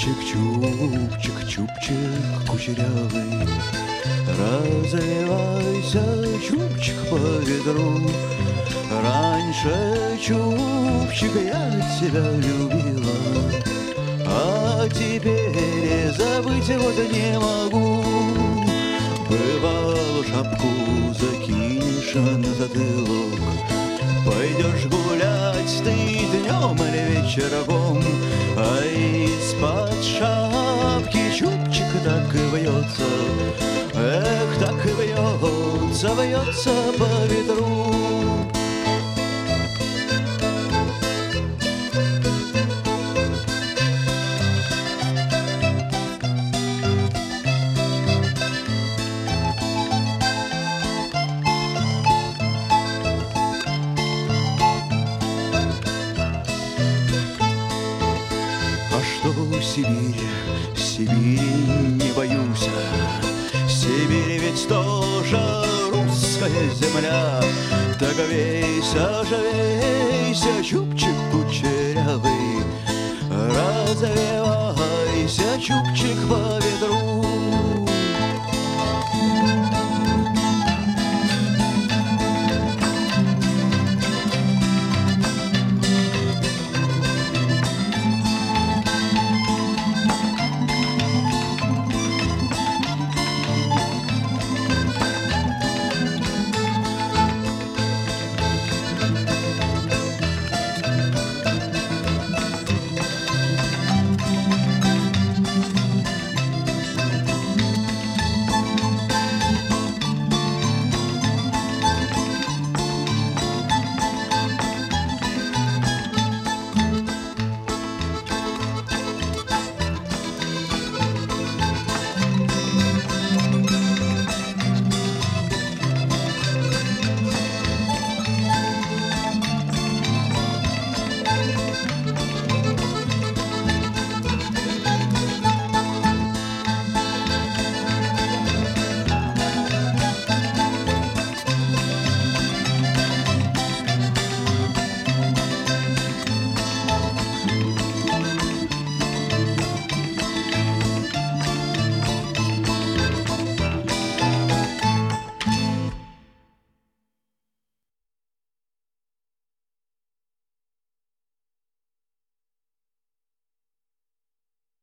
Чубчик, чубчик кучерявый, развивайся, чубчик, по ветру. Раньше, чубчик, я тебя любила, а теперь забыть вот не могу. Бывало, шапку закинешь на затылок, пойдешь гулять ты днем или вечерком, а из-под шапки чубчик так и вьется, эх, так и вьется, вьется по ветру. Сибирь, Сибири не боюсь, Сибирь ведь тоже русская земля. Так вейся же, вейся, чубчик кучерявый, развивайся, чубчик,